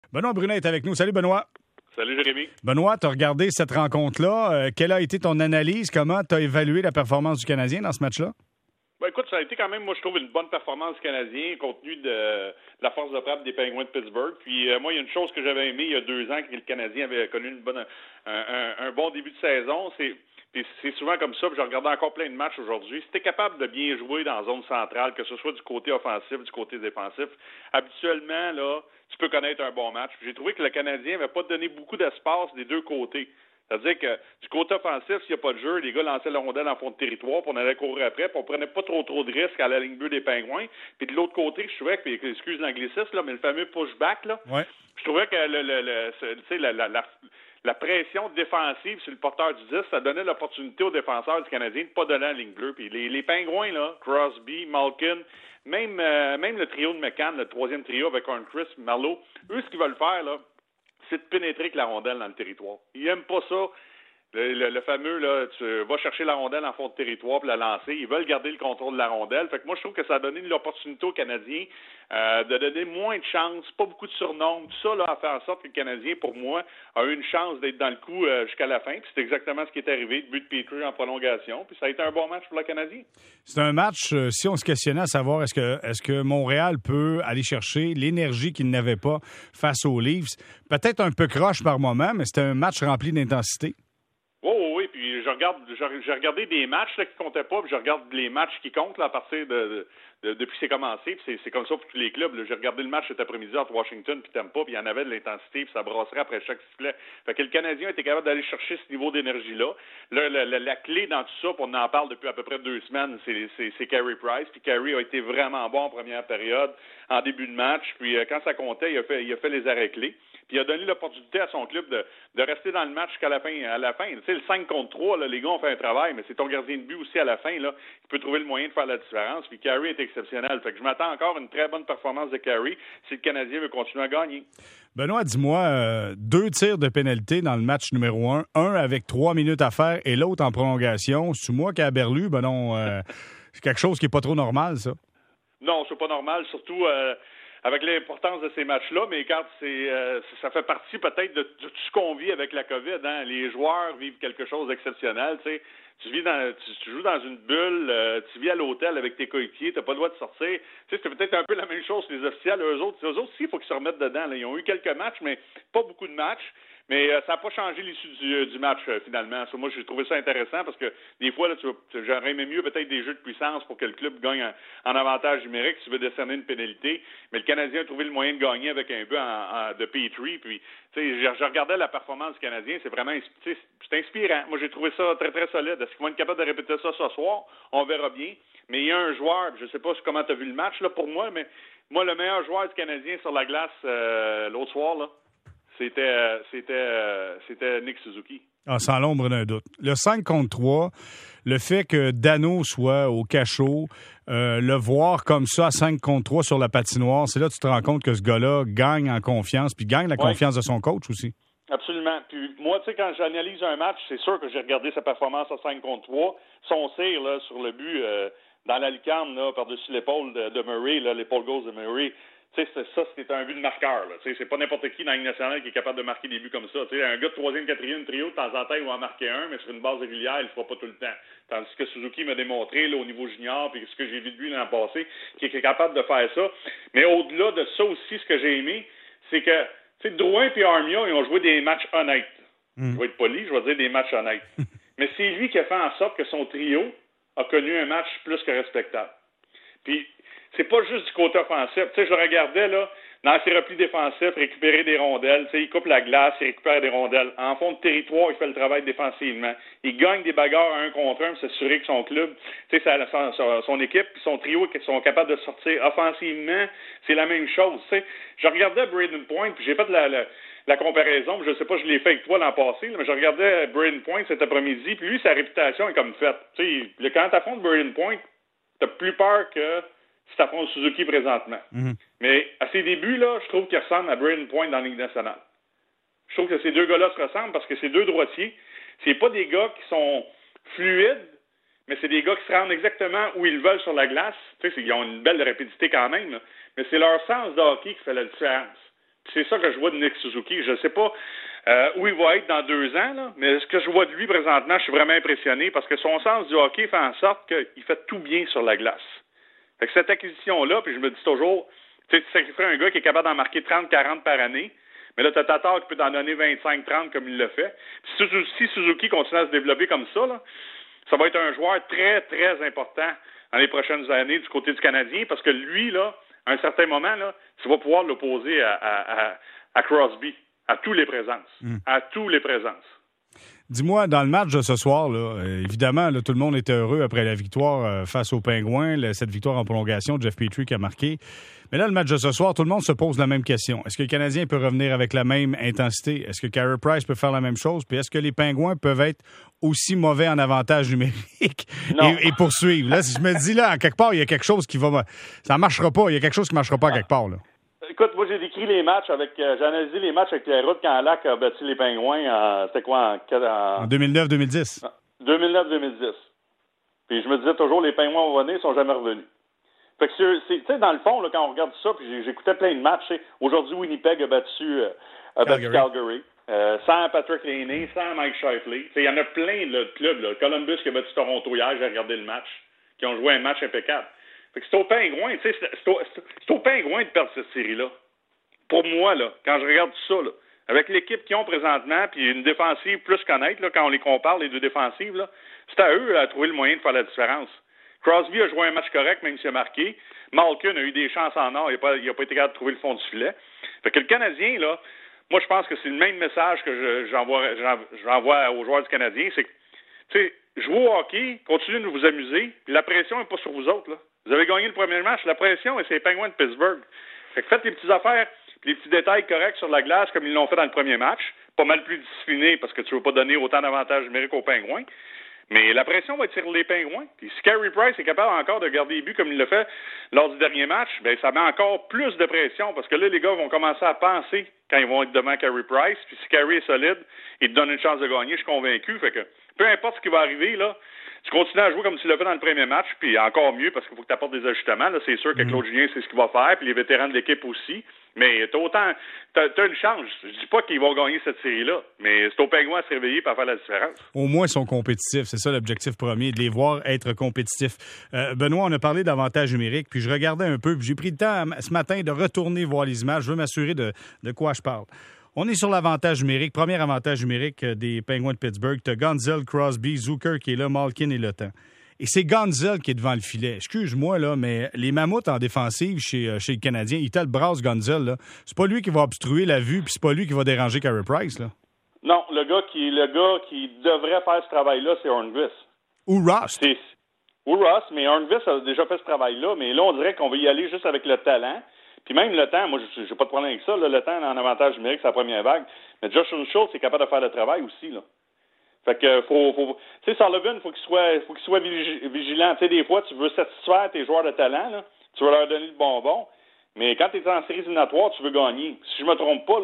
Benoît Brunet est avec nous. Salut, Benoît. Salut, Jérémy. Benoît, tu as regardé cette rencontre-là. Quelle a été ton analyse? Comment tu as évalué la performance du Canadien dans ce match-là? Ben, écoute, ça a été quand même, moi, je trouve, une bonne performance du Canadien, compte tenu de la force de frappe des Penguins de Pittsburgh. Puis, moi, il y a une chose que j'avais aimée il y a 2 ans, que le Canadien avait connu un bon début de saison. C'est souvent comme ça, puis je regardais encore plein de matchs aujourd'hui. Si tu es capable de bien jouer dans la zone centrale, que ce soit du côté offensif, du côté défensif, habituellement, là, tu peux connaître un bon match. Puis j'ai trouvé que le Canadien n'avait pas donné beaucoup d'espace des deux côtés. C'est-à-dire que du côté offensif, s'il n'y a pas de jeu, les gars lançaient la rondelle en fond de territoire, puis on allait courir après, puis on prenait pas trop de risques à la ligne bleue des Pingouins. Puis de l'autre côté, je trouvais que, excuse l'anglicisme, là, mais le fameux pushback, là, ouais. Je trouvais que la pression défensive sur le porteur du 10, ça donnait l'opportunité aux défenseurs du Canadien de ne pas donner la ligne bleue. Puis les Pingouins, là, Crosby, Malkin, même le trio de McCann, le troisième trio avec Hornqvist, Marleau, eux, ce qu'ils veulent faire, là, c'est de pénétrer avec la rondelle dans le territoire. Ils n'aiment pas ça. Le fameux, là, tu vas chercher la rondelle en fond de territoire pour la lancer. Ils veulent garder le contrôle de la rondelle. Fait que moi, je trouve que ça a donné l'opportunité aux Canadiens de donner moins de chances, pas beaucoup de surnoms. Tout ça, là, a fait en sorte que le Canadien, pour moi, a eu une chance d'être dans le coup jusqu'à la fin. Puis c'est exactement ce qui est arrivé. Le but de Petrie en prolongation. Puis ça a été un bon match pour le Canadien. C'est un match, si on se questionnait à savoir est-ce que Montréal peut aller chercher l'énergie qu'il n'avait pas face aux Leafs. Peut-être un peu croche par moment, mais c'était un match rempli d'intensité. Oui, puis j'ai regardé des matchs là, qui comptaient pas, puis je regarde les matchs qui comptent là, à partir depuis que c'est commencé, puis c'est comme ça pour tous les clubs. Là. J'ai regardé le match cet après-midi entre Washington puis Tampa, puis il y en avait de l'intensité, puis ça brasserait après chaque sifflet. Fait que le Canadien était capable d'aller chercher ce niveau d'énergie-là. La clé dans tout ça, puis on en parle depuis à peu près 2 semaines, c'est Carey Price, puis Carey a été vraiment bon en première période, en début de match, puis quand ça comptait, il a fait les arrêts clés. Puis il a donné l'opportunité à son club de rester dans le match jusqu'à la fin. Tu sais, le 5 contre 3, là, les gars ont fait un travail, mais c'est ton gardien de but aussi à la fin, là, qui peut trouver le moyen de faire la différence. Puis Carey est exceptionnel. Fait que je m'attends encore à une très bonne performance de Carey si le Canadien veut continuer à gagner. Benoît, dis-moi, 2 tirs de pénalité dans le match numéro 1. Un avec 3 minutes à faire et l'autre en prolongation. C'est-tu moi qui a berlu? Ben non, c'est quelque chose qui n'est pas trop normal, ça. Non, c'est pas normal, surtout... avec l'importance de ces matchs-là, mais quand ça fait partie peut-être de tout ce qu'on vit avec la COVID. Hein? Les joueurs vivent quelque chose d'exceptionnel. Tu sais. Tu joues dans une bulle, tu vis à l'hôtel avec tes coéquipiers, tu n'as pas le droit de sortir. Tu sais, c'est peut-être un peu la même chose que les officiels. Eux autres aussi, il faut qu'ils se remettent dedans. Là. Ils ont eu quelques matchs, mais pas beaucoup de matchs. Mais ça n'a pas changé l'issue du match, finalement. Moi, j'ai trouvé ça intéressant parce que des fois, là, j'aurais aimé mieux peut-être des jeux de puissance pour que le club gagne en avantage numérique si tu veux décerner une pénalité. Mais le Canadien a trouvé le moyen de gagner avec un but de Petrie. Puis, je regardais la performance du Canadien. C'est vraiment c'est inspirant. Moi, j'ai trouvé ça très, très solide. Est-ce qu'ils vont être capables de répéter ça ce soir? On verra bien. Mais il y a un joueur, je ne sais pas comment tu as vu le match là pour moi, mais moi, le meilleur joueur du Canadien sur la glace l'autre soir, là, c'était Nick Suzuki. Ah, sans l'ombre d'un doute. Le 5 contre 3, le fait que Dano soit au cachot, le voir comme ça à 5 contre 3 sur la patinoire, c'est là que tu te rends compte que ce gars-là gagne en confiance, puis gagne la confiance de son coach aussi. Absolument. Puis moi, tu sais, quand j'analyse un match, c'est sûr que j'ai regardé sa performance à 5 contre 3. Son tir là, sur le but dans la lucarne, là, par-dessus l'épaule de Murray, là, l'épaule gauche de Murray. Tu sais, c'était un but de marqueur. Là. Tu sais, c'est pas n'importe qui dans la Ligue nationale qui est capable de marquer des buts comme ça. Tu sais, un gars de 3e, 4e trio, de temps en temps, il va en marquer un, mais sur une base régulière, il le fera pas tout le temps. Tandis que Suzuki m'a démontré là, au niveau junior, puis ce que j'ai vu de lui l'an passé, qui est capable de faire ça. Mais au-delà de ça aussi, ce que j'ai aimé, c'est que tu sais, Drouin et Armia, ils ont joué des matchs honnêtes. Je vais être poli, je vais dire des matchs honnêtes. Mais c'est lui qui a fait en sorte que son trio a connu un match plus que respectable. Puis, c'est pas juste du côté offensif. Tu sais, je le regardais, là, dans ses replis défensifs, récupérer des rondelles. Tu sais, il coupe la glace, il récupère des rondelles. En fond de territoire, il fait le travail défensivement. Il gagne des bagarres à 1 contre 1 pour s'assurer que son club, tu sais, son équipe et son trio sont capables de sortir offensivement. C'est la même chose, tu sais. Je regardais Braden Point, puis j'ai fait la comparaison, je sais pas, je l'ai fait avec toi l'an passé, là, mais je regardais Braden Point cet après-midi, puis lui, sa réputation est comme faite. Tu sais, quand t'affrontes Braden Point, t'as plus peur que si t'affrontes Suzuki présentement. Mm-hmm. Mais à ses débuts, là, je trouve qu'il ressemble à Braden Point dans la Ligue nationale. Je trouve que ces deux gars-là se ressemblent parce que ces deux droitiers, c'est pas des gars qui sont fluides, mais c'est des gars qui se rendent exactement où ils veulent sur la glace. Tu sais, ils ont une belle rapidité quand même, là, mais c'est leur sens de hockey qui fait la différence. C'est ça que je vois de Nick Suzuki. Je ne sais pas où il va être dans 2 ans, là, mais ce que je vois de lui présentement, je suis vraiment impressionné parce que son sens du hockey fait en sorte qu'il fait tout bien sur la glace. Fait que cette acquisition-là, puis je me dis toujours, tu sacrifierais un gars qui est capable d'en marquer 30-40 par année, mais là, tu as Tatar qui peut t'en donner 25-30 comme il le fait. Puis si Suzuki continue à se développer comme ça, là, ça va être un joueur très, très important dans les prochaines années du côté du Canadien parce que lui, là, à un certain moment, là, tu vas pouvoir l'opposer à Crosby, à tous les présences. À tous les présences. Dis-moi, dans le match de ce soir, là, évidemment, là, tout le monde était heureux après la victoire face aux Pingouins, cette victoire en prolongation de Jeff Petrie qui a marqué. Mais là, le match de ce soir, tout le monde se pose la même question. Est-ce que le Canadien peut revenir avec la même intensité? Est-ce que Carey Price peut faire la même chose? Puis est-ce que les Pingouins peuvent être aussi mauvais en avantage numérique et poursuivre? Là, si je me dis, là, à quelque part, il y a quelque chose qui va... Ça marchera pas. Il y a quelque chose qui marchera pas à quelque part, là. Écoute, moi, j'ai décrit les matchs j'ai analysé les matchs avec les Routes quand Lac a battu les Pingouins c'était quoi? En 2009-2010. 2009-2010. Puis je me disais toujours, les Pingouins vont venir, ils sont jamais revenus. Fait que tu sais, dans le fond, là, quand on regarde ça, puis j'écoutais plein de matchs, aujourd'hui, Winnipeg a battu Calgary. Sans Patrick Laine, sans Mike Shifley. Il y en a plein là, de clubs. Là. Columbus qui a battu Toronto hier, j'ai regardé le match, qui ont joué un match impeccable. Fait que c'est aux Pingouins, tu sais, c'est aux Pingouins de perdre cette série-là. Pour moi, là, quand je regarde tout ça, là, avec l'équipe qu'ils ont présentement, puis une défensive plus qu'honnête, là, quand on les compare, les deux défensives, là, c'est à eux à trouver le moyen de faire la différence. Crosby a joué un match correct, même s'il a marqué. Malkin a eu des chances en or, il n'a pas été capable de trouver le fond du filet. Fait que le Canadien, là, moi, je pense que c'est le même message que j'envoie aux joueurs du Canadien, c'est que, tu sais, jouez au hockey, continuez de vous amuser, puis la pression n'est pas sur vous autres, là. Vous avez gagné le premier match, la pression, et c'est les Penguins de Pittsburgh. Fait que faites les petites affaires, les petits détails corrects sur la glace, comme ils l'ont fait dans le premier match. Pas mal plus discipliné, parce que tu veux pas donner autant d'avantages numériques aux Penguins. Mais la pression va être sur les Pingouins. Puis si Carey Price est capable encore de garder les buts comme il l'a fait lors du dernier match, ben ça met encore plus de pression, parce que là, les gars vont commencer à penser quand ils vont être devant Carey Price. Puis si Carey est solide, il te donne une chance de gagner, je suis convaincu. Fait que peu importe ce qui va arriver, là, tu continues à jouer comme tu l'as fait dans le premier match, puis encore mieux, parce qu'il faut que tu apportes des ajustements. Là, c'est sûr que Claude Julien, c'est ce qu'il va faire, puis les vétérans de l'équipe aussi. Mais t'as une chance. Je dis pas qu'ils vont gagner cette série-là, mais c'est aux Pingouins à se réveiller et à faire la différence. Au moins, ils sont compétitifs. C'est ça l'objectif premier, de les voir être compétitifs. Benoît, on a parlé d'avantages numériques, puis je regardais un peu, puis j'ai pris le temps ce matin de retourner voir les images. Je veux m'assurer de quoi je parle. On est sur l'avantage numérique. Premier avantage numérique des Penguins de Pittsburgh. Tu as Gonzel, Crosby, Zucker qui est là, Malkin et Le Temps. Et c'est Gonzel qui est devant le filet. Excuse-moi, là, mais les mammouths en défensive chez le Canadien, il t'a le brasse Gonzel, là. C'est pas lui qui va obstruer la vue, puis c'est pas lui qui va déranger Carey Price, là. Non, le gars qui devrait faire ce travail-là, c'est Hornqvist. Ou Rust. Ou Rust, mais Hornqvist a déjà fait ce travail-là, mais là, on dirait qu'on va y aller juste avec le talent. Puis même Le Temps, moi, j'ai pas de problème avec ça. Là, Le Temps en avantage numérique, c'est la première vague. Mais Josh Schultz est capable de faire le travail aussi, là. Fait que tu sais, Sullivan, faut qu'il soit vigilant. Tu sais, des fois, tu veux satisfaire tes joueurs de talent, là. Tu veux leur donner le bonbon. Mais quand tu es en série éliminatoire, tu veux gagner. Si je me trompe pas,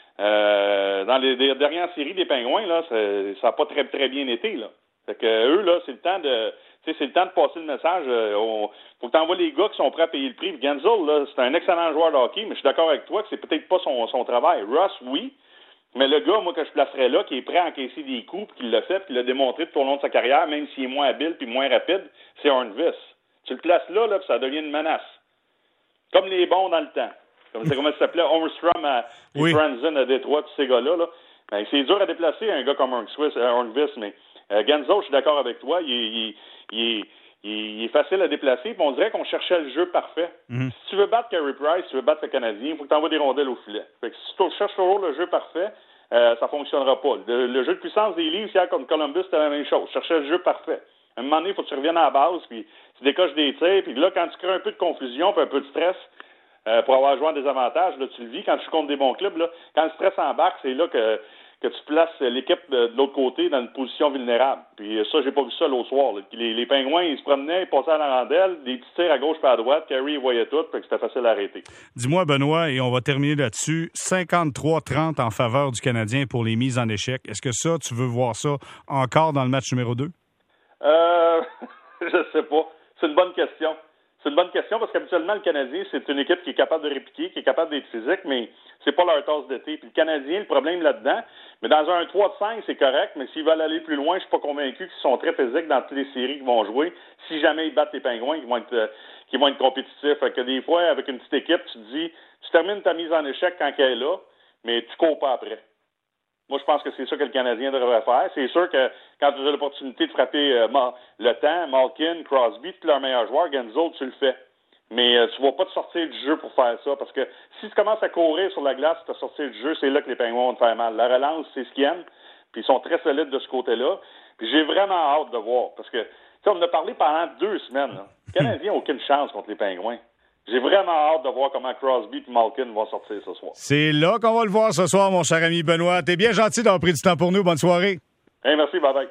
là, dans les dernières séries des Pingouins, là, ça n'a pas très, très bien été, là. Fait que eux, là, c'est le temps de passer le message. Faut que tu envoies les gars qui sont prêts à payer le prix. Gonzel, là, c'est un excellent joueur de hockey, mais je suis d'accord avec toi que c'est peut-être pas son travail. Russ, oui. Mais le gars, moi, que je placerais là, qui est prêt à encaisser des coups, puis qui l'a fait, puis qui l'a démontré tout au long de sa carrière, même s'il est moins habile puis moins rapide, c'est Hornqvist. Tu le places là, puis ça devient une menace. Comme les bons dans le temps. Comme ça s'appelait, Holmstrom à Franzen à Détroit, tous ces gars-là. Là. Ben, c'est dur à déplacer un gars comme Hornqvist, mais Gonzel, je suis d'accord avec toi, il est facile à déplacer, puis on dirait qu'on cherchait le jeu parfait. Si tu veux battre Carey Price, si tu veux battre le Canadien, il faut que tu envoies des rondelles au filet. Fait que si tu cherches toujours le jeu parfait, ça fonctionnera pas. Le jeu de puissance des livres, hier, comme Columbus, c'était la même chose. Chercher le jeu parfait. À un moment donné, il faut que tu reviennes à la base, puis tu décoches des tirs, puis là, quand tu crées un peu de confusion, puis un peu de stress, pour avoir joué en désavantage, là, tu le vis quand tu joues contre des bons clubs, là, quand le stress embarque, c'est là que tu places l'équipe de l'autre côté dans une position vulnérable. Puis ça, j'ai pas vu ça l'autre soir. Là. Les Pingouins, ils se promenaient, ils passaient à la rondelle, des petits tirs à gauche et à droite, Carey voyait tout, puis c'était facile à arrêter. Dis-moi, Benoît, et on va terminer là-dessus, 53-30 en faveur du Canadien pour les mises en échec. Est-ce que ça, tu veux voir ça encore dans le match numéro 2? Je sais pas. C'est une bonne question. C'est une bonne question parce qu'habituellement, le Canadien, c'est une équipe qui est capable de répliquer, qui est capable d'être physique, mais c'est pas leur tasse d'été. Puis le Canadien, le problème là-dedans, mais dans un 3-5, c'est correct, mais s'ils veulent aller plus loin, je suis pas convaincu qu'ils sont très physiques dans toutes les séries qu'ils vont jouer. Si jamais ils battent les Pingouins, qui vont être compétitifs. Fait que des fois, avec une petite équipe, tu te dis, tu termines ta mise en échec quand elle est là, mais tu cours pas après. Moi, je pense que c'est ça que le Canadien devrait faire. C'est sûr que quand tu as l'opportunité de frapper le temps, Malkin, Crosby, tous leurs meilleurs joueurs, Genzo, tu le fais. Mais tu ne vas pas te sortir du jeu pour faire ça. Parce que si tu commences à courir sur la glace, te sortir du jeu, c'est là que les Pingouins vont te faire mal. La relance, c'est ce qu'ils aiment. Puis ils sont très solides de ce côté-là. Puis j'ai vraiment hâte de voir. Parce que, tu sais, on en a parlé pendant 2 semaines. Là. Le Canadien n'a aucune chance contre les Pingouins. J'ai vraiment hâte de voir comment Crosby et Malkin vont sortir ce soir. C'est là qu'on va le voir ce soir, mon cher ami Benoît. T'es bien gentil d'avoir pris du temps pour nous. Bonne soirée. Hey, merci, bye-bye.